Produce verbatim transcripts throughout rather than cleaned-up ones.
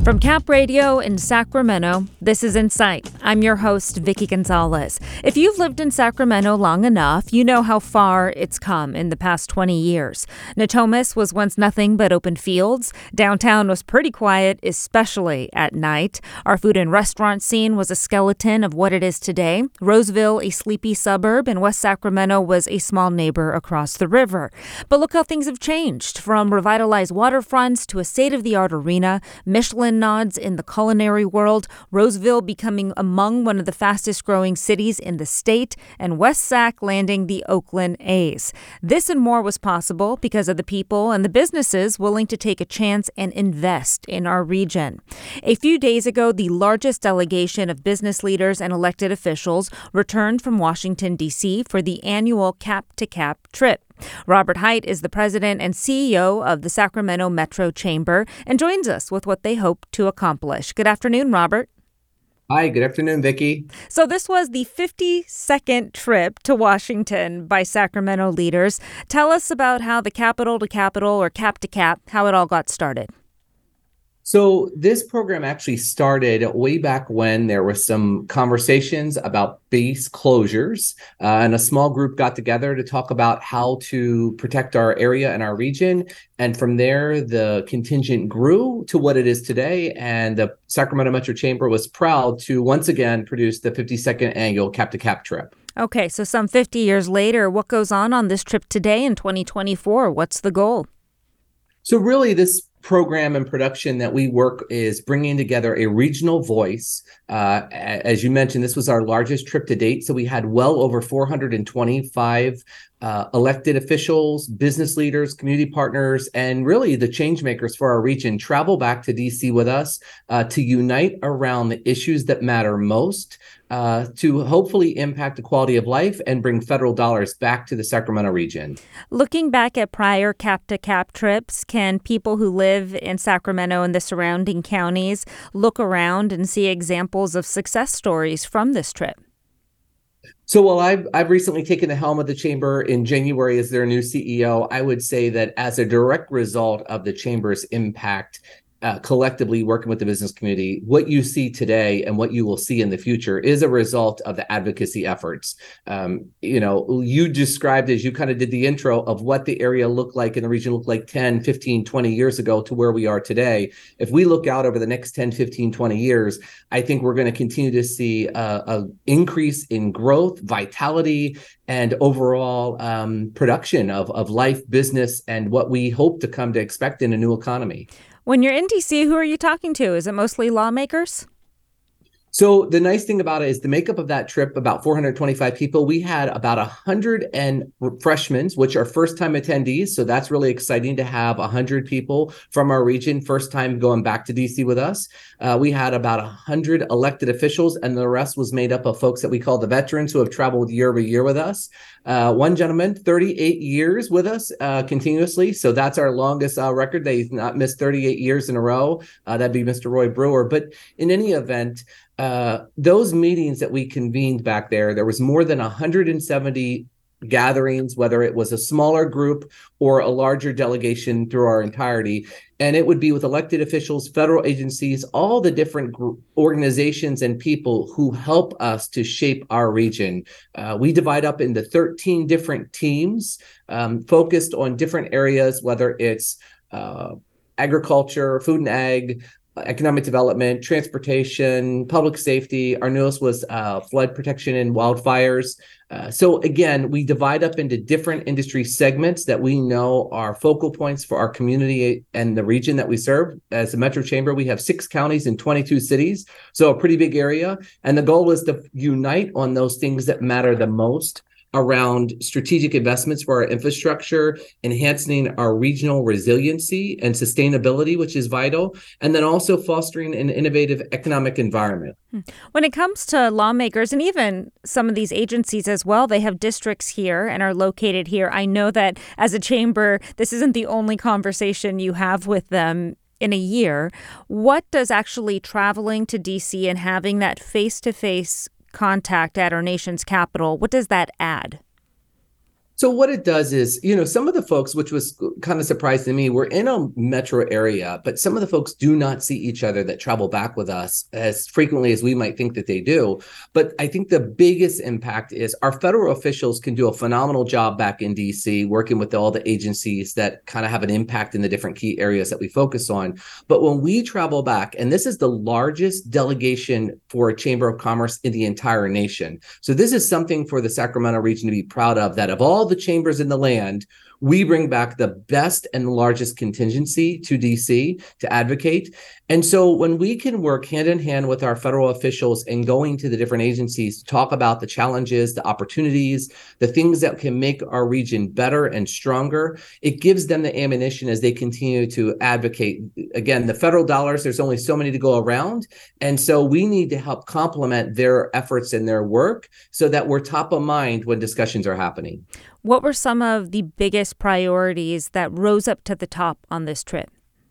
From Cap Radio in Sacramento, this is Insight. I'm your host, Vicky Gonzalez. If you've lived in Sacramento long enough, you know how far it's come in the past twenty years. Natomas was once nothing but open fields. Downtown was pretty quiet, especially at night. Our food and restaurant scene was a skeleton of what it is today. Roseville, a sleepy suburb, and West Sacramento was a small neighbor across the river. But look how things have changed. From revitalized waterfronts to a state-of-the-art arena, Michelin nods in the culinary world, Roseville becoming among one of the fastest growing cities in the state, and West Sac landing the Oakland A's. This and more was possible because of the people and the businesses willing to take a chance and invest in our region. A few days ago, the largest delegation of business leaders and elected officials returned from Washington, D C for the annual Cap to Cap trip. Robert Hite is the president and C E O of the Sacramento Metro Chamber and joins us with what they hope to accomplish. Good afternoon, Robert. Hi, good afternoon, Vicki. So this was the fifty-second trip to Washington by Sacramento leaders. Tell us about how the capital to capital or cap to cap, how it all got started. So this program actually started way back when there were some conversations about base closures, uh, and a small group got together to talk about how to protect our area and our region. And from there, the contingent grew to what it is today. And the Sacramento Metro Chamber was proud to once again produce the fifty-second annual Cap to Cap trip. Okay, so some fifty years later, what goes on on this trip today in twenty twenty-four? What's the goal? So really, this program and production that we work is bringing together a regional voice. Uh, as you mentioned, this was our largest trip to date. So we had well over four hundred twenty-five uh, elected officials, business leaders, community partners, and really the change makers for our region travel back to D C with us uh, to unite around the issues that matter most, uh, to hopefully impact the quality of life and bring federal dollars back to the Sacramento region. Looking back at prior Cap to Cap trips, can people who live in Sacramento and the surrounding counties look around and see examples of success stories from this trip? So while I've, I've recently taken the helm of the chamber in January as their new C E O, I would say that as a direct result of the chamber's impact, Uh, collectively working with the business community, what you see today and what you will see in the future is a result of the advocacy efforts. Um, you know, you described, as you kind of did the intro, of what the area looked like and the region looked like ten, fifteen, twenty years ago to where we are today. If we look out over the next ten, fifteen, twenty years, I think we're going to continue to see a, a increase in growth, vitality, and overall um, production of, of life, business, and what we hope to come to expect in a new economy. When you're in D C, who are you talking to? Is it mostly lawmakers? So the nice thing about it is the makeup of that trip, about four hundred twenty-five people, we had about one hundred and freshmen, which are first-time attendees. So that's really exciting to have one hundred people from our region, first time going back to D C with us. Uh, we had about one hundred elected officials, and the rest was made up of folks that we call the veterans who have traveled year over year with us. Uh, one gentleman, thirty-eight years with us uh, continuously. So that's our longest uh, record. They've not missed thirty-eight years in a row. Uh, that'd be Mister Roy Brewer. But in any event, uh, those meetings that we convened back there, there was more than one hundred seventy gatherings, whether it was a smaller group or a larger delegation through our entirety. And it would be with elected officials, federal agencies, all the different group, organizations and people who help us to shape our region. Uh, we divide up into thirteen different teams um, focused on different areas, whether it's uh, agriculture, food and ag, economic development, transportation, public safety. Our newest was uh, flood protection and wildfires. Uh, so again, we divide up into different industry segments that we know are focal points for our community and the region that we serve. As a Metro Chamber, we have six counties and twenty-two cities, so a pretty big area. And the goal is to unite on those things that matter the most around strategic investments for our infrastructure, enhancing our regional resiliency and sustainability, which is vital, and then also fostering an innovative economic environment. When it comes to lawmakers and even some of these agencies as well, they have districts here and are located here. I know that as a chamber, this isn't the only conversation you have with them in a year. What does actually traveling to D C and having that face-to-face contact at our nation's capital, what does that add? So what it does is, you know, some of the folks, which was kind of surprising to me, we're in a metro area, but some of the folks do not see each other that travel back with us as frequently as we might think that they do. But I think the biggest impact is our federal officials can do a phenomenal job back in D C, working with all the agencies that kind of have an impact in the different key areas that we focus on. But when we travel back, and this is the largest delegation for a Chamber of Commerce in the entire nation. So this is something for the Sacramento region to be proud of, that of all the chambers in the land, we bring back the best and largest contingency to D C to advocate. And so when we can work hand in hand with our federal officials and going to the different agencies to talk about the challenges, the opportunities, the things that can make our region better and stronger, it gives them the ammunition as they continue to advocate. Again, the federal dollars, there's only so many to go around. And so we need to help complement their efforts and their work so that we're top of mind when discussions are happening. What were some of the biggest priorities that rose up to the top on this trip?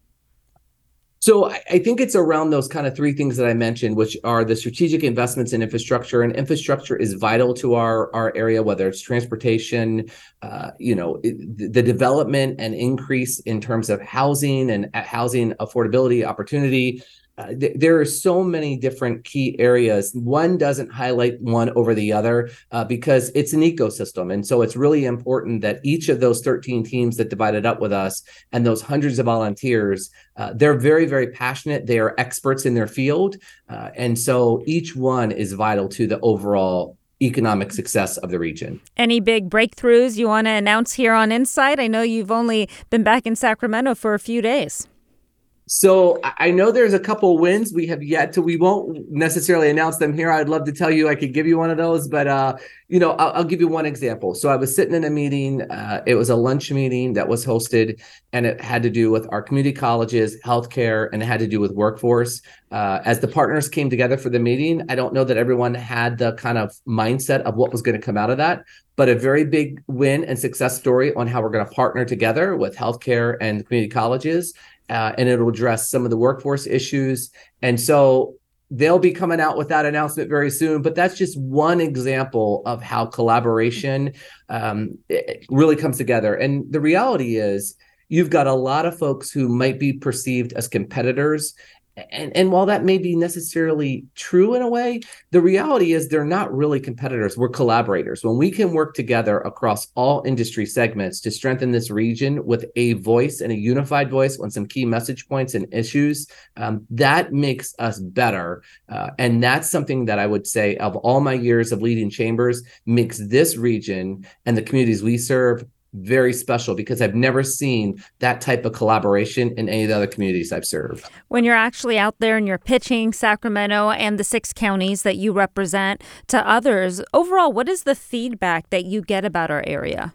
So I think it's around those kind of three things that I mentioned, which are the strategic investments in infrastructure. And infrastructure is vital to our, our area, whether it's transportation, uh, you know, it, the development and increase in terms of housing and housing affordability, opportunity. Uh, th- there are so many different key areas. One doesn't highlight one over the other uh, because it's an ecosystem. And so it's really important that each of those thirteen teams that divided up with us and those hundreds of volunteers, uh, they're very, very passionate. They are experts in their field. Uh, and so each one is vital to the overall economic success of the region. Any big breakthroughs you want to announce here on Insight? I know you've only been back in Sacramento for a few days. So I know there's a couple wins we have yet to, we won't necessarily announce them here. I'd love to tell you, I could give you one of those, but, uh, you know, I'll, I'll give you one example. So I was sitting in a meeting, uh, it was a lunch meeting that was hosted, and it had to do with our community colleges, healthcare, and it had to do with workforce. Uh, as the partners came together for the meeting, I don't know that everyone had the kind of mindset of what was going to come out of that, but a very big win and success story on how we're going to partner together with healthcare and community colleges. Uh, and it'll address some of the workforce issues. And so they'll be coming out with that announcement very soon. But that's just one example of how collaboration um, really comes together. And the reality is, you've got a lot of folks who might be perceived as competitors. And, and while that may be necessarily true in a way, the reality is they're not really competitors. We're collaborators. When we can work together across all industry segments to strengthen this region with a voice and a unified voice on some key message points and issues, um, that makes us better. Uh, and that's something that I would say, of all my years of leading chambers, makes this region and the communities we serve very special, because I've never seen that type of collaboration in any of the other communities I've served. When you're actually out there and you're pitching Sacramento and the six counties that you represent to others, overall, what is the feedback that you get about our area?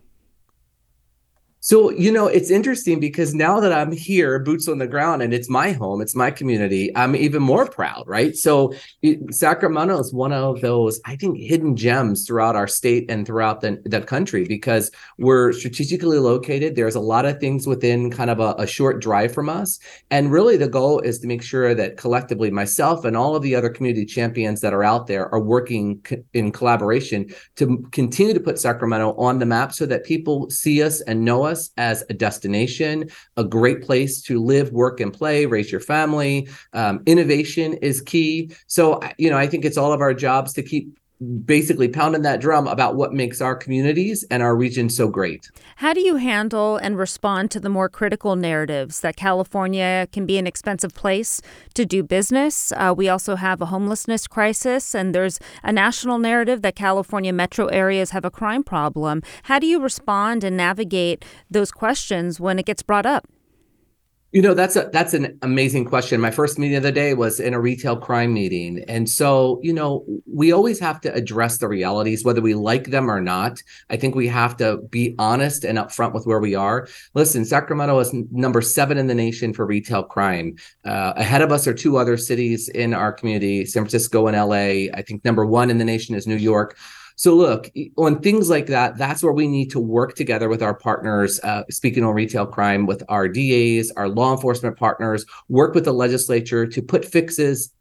So, you know, it's interesting because now that I'm here, boots on the ground, and it's my home, it's my community, I'm even more proud, right? So it, Sacramento is one of those, I think, hidden gems throughout our state and throughout the, the country, because we're strategically located. There's a lot of things within kind of a, a short drive from us. And really the goal is to make sure that collectively myself and all of the other community champions that are out there are working co- in collaboration to continue to put Sacramento on the map so that people see us and know us as a destination, a great place to live, work, and play, raise your family. Um, innovation is key. So, you know, I think it's all of our jobs to keep basically pounding that drum about what makes our communities and our region so great. How do you handle and respond to the more critical narratives that California can be an expensive place to do business? Uh, we also have a homelessness crisis, and there's a national narrative that California metro areas have a crime problem. How do you respond and navigate those questions when it gets brought up? You know, that's a that's an amazing question. My first meeting of the day was in a retail crime meeting. And so, you know, we always have to address the realities, whether we like them or not. I think we have to be honest and upfront with where we are. Listen, Sacramento is number seven in the nation for retail crime. Uh, ahead of us are two other cities in our community, San Francisco and L A. I think number one in the nation is New York. So look, on things like that, that's where we need to work together with our partners, uh, speaking on retail crime, with our D As, our law enforcement partners, work with the legislature to put fixes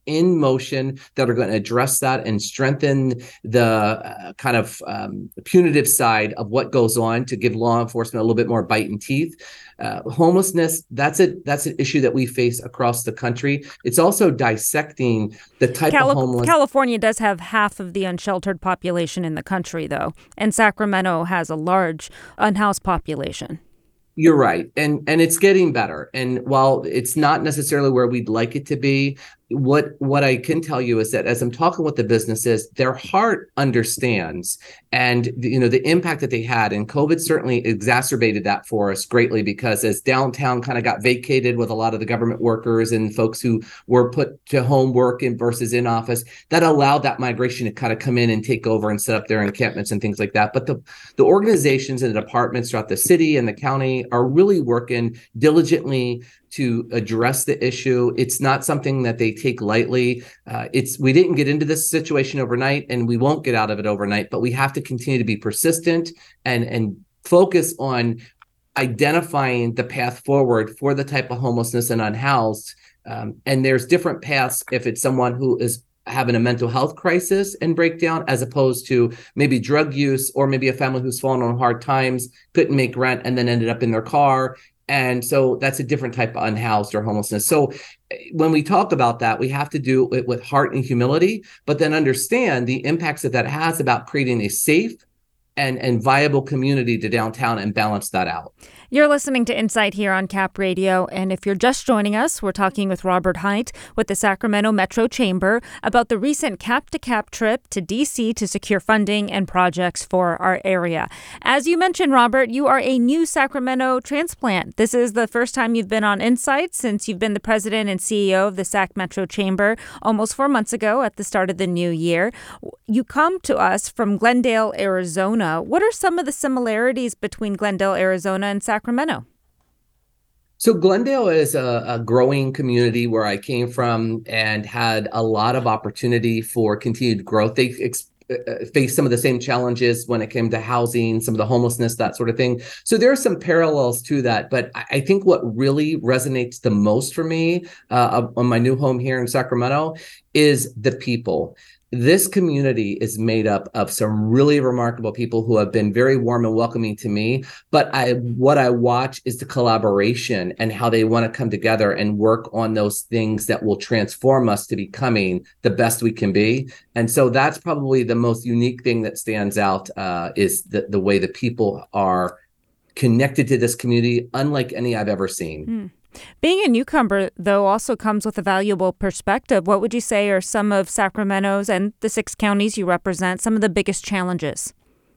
in motion that are going to address that and strengthen the uh, kind of um, punitive side of what goes on to give law enforcement a little bit more bite and teeth. Uh, homelessness, that's a that's an issue that we face across the country. It's also dissecting the type Cali- of homeless. California does have half of the unsheltered population in the country, though, and Sacramento has a large unhoused population. You're right. And and it's getting better. And while it's not necessarily where we'd like it to be, what what I can tell you is that as I'm talking with the businesses, their heart understands, and you know the impact that they had. And COVID certainly exacerbated that for us greatly, because as downtown kind of got vacated with a lot of the government workers and folks who were put to home work in versus in office, that allowed that migration to kind of come in and take over and set up their encampments and things like that. But the the organizations and the departments throughout the city and the county are really working diligently to address the issue. It's not something that they take lightly. Uh, it's we didn't get into this situation overnight, and we won't get out of it overnight, but we have to continue to be persistent and, and focus on identifying the path forward for the type of homelessness and unhoused. Um, and there's different paths if it's someone who is having a mental health crisis and breakdown, as opposed to maybe drug use, or maybe a family who's fallen on hard times, couldn't make rent, and then ended up in their car. And so that's a different type of unhoused or homelessness. So when we talk about that, we have to do it with heart and humility, but then understand the impacts that that has about creating a safe and, and viable community to downtown and balance that out. You're listening to Insight here on Cap Radio, and if you're just joining us, we're talking with Robert Height with the Sacramento Metro Chamber about the recent Cap to Cap trip to D C to secure funding and projects for our area. As you mentioned, Robert, you are a new Sacramento transplant. This is the first time you've been on Insight since you've been the president and C E O of the Sac Metro Chamber almost four months ago at the start of the new year. You come to us from Glendale, Arizona. What are some of the similarities between Glendale, Arizona and Sacramento? Sacramento. So Glendale is a, a growing community where I came from and had a lot of opportunity for continued growth. They ex- faced some of the same challenges when it came to housing, some of the homelessness, that sort of thing. So there are some parallels to that. But I think what really resonates the most for me uh, on my new home here in Sacramento is the people. This community is made up of some really remarkable people who have been very warm and welcoming to me. But I, what I watch is the collaboration and how they want to come together and work on those things that will transform us to becoming the best we can be. And so that's probably the most unique thing that stands out uh, is the, the way the people are connected to this community, unlike any I've ever seen. Mm. Being a newcomer, though, also comes with a valuable perspective. What would you say are some of Sacramento's and the six counties you represent, some of the biggest challenges?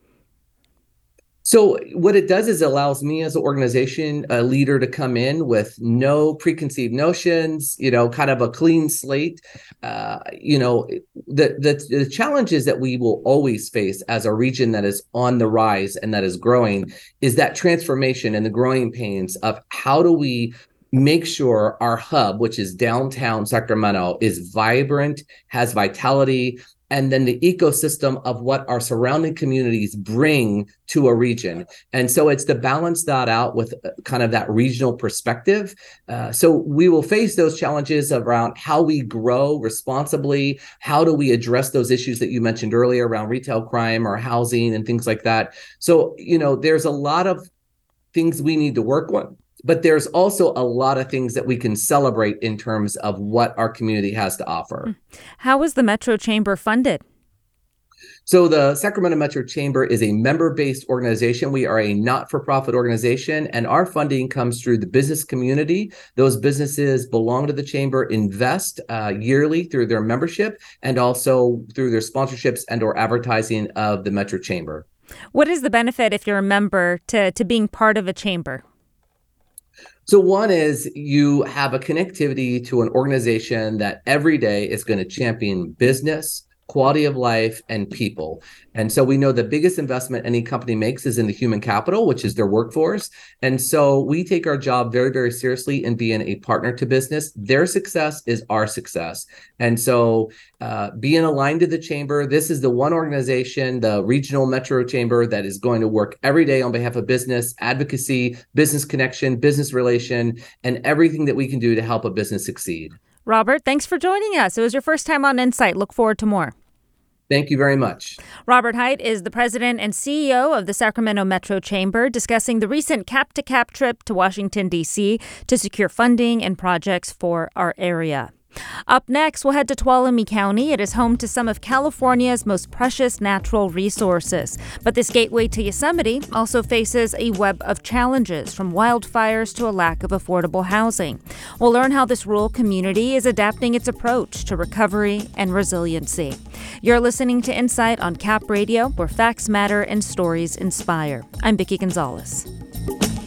So what it does is allows me as an organization, a leader, to come in with no preconceived notions, you know, kind of a clean slate. Uh, you know, the, the the challenges that we will always face as a region that is on the rise and that is growing is that transformation and the growing pains of how do we make sure our hub, which is downtown Sacramento, is vibrant, has vitality, and then the ecosystem of what our surrounding communities bring to a region. And so it's to balance that out with kind of that regional perspective. Uh, so we will face those challenges around how we grow responsibly. How do we address those issues that you mentioned earlier around retail crime or housing and things like that? So, you know, there's a lot of things we need to work on. But there's also a lot of things that we can celebrate in terms of what our community has to offer. How is the Metro Chamber funded? So the Sacramento Metro Chamber is a member-based organization. We are a not-for-profit organization, and our funding comes through the business community. Those businesses belong to the chamber, invest uh, yearly through their membership, and also through their sponsorships and or advertising of the Metro Chamber. What is the benefit, if you're a member, to, to being part of a chamber? So one is you have a connectivity to an organization that every day is going to champion business, quality of life, and people. And so we know the biggest investment any company makes is in the human capital, which is their workforce. And so we take our job very, very seriously in being a partner to business. Their success is our success. And so uh, being aligned to the chamber, this is the one organization, the regional Metro Chamber, that is going to work every day on behalf of business, advocacy, business connection, business relation, and everything that we can do to help a business succeed. Robert, thanks for joining us. It was your first time on Insight. Look forward to more. Thank you very much. Robert Hight is the president and C E O of the Sacramento Metro Chamber, discussing the recent cap-to-cap trip to Washington, D C to secure funding and projects for our area. Up next, we'll head to Tuolumne County. It is home to some of California's most precious natural resources. But this gateway to Yosemite also faces a web of challenges, from wildfires to a lack of affordable housing. We'll learn how this rural community is adapting its approach to recovery and resiliency. You're listening to Insight on Cap Radio, where facts matter and stories inspire. I'm Vicki Gonzalez.